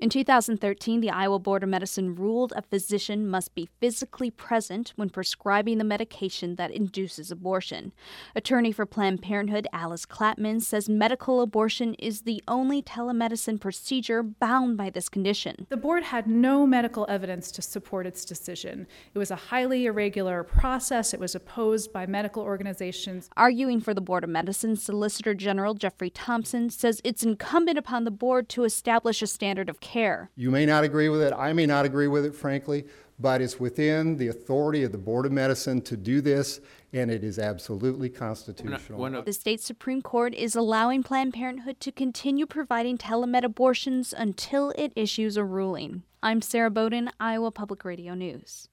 In 2013, the Iowa Board of Medicine ruled a physician must be physically present when prescribing the medication that induces abortion. Attorney for Planned Parenthood Alice Klapman says medical abortion is the only telemedicine procedure bound by this condition. The board had no medical evidence to support its decision. It was a highly irregular process. It was opposed by medical organizations. Arguing for the Board of Medicine, Solicitor General Jeffrey Thompson says it's incumbent upon the board to establish a standard of care. You may not agree with it. I may not agree with it, frankly, but it's within the authority of the Board of Medicine to do this, and it is absolutely constitutional. The state Supreme Court is allowing Planned Parenthood to continue providing telemed abortions until it issues a ruling. I'm Sarah Bowden, Iowa Public Radio News.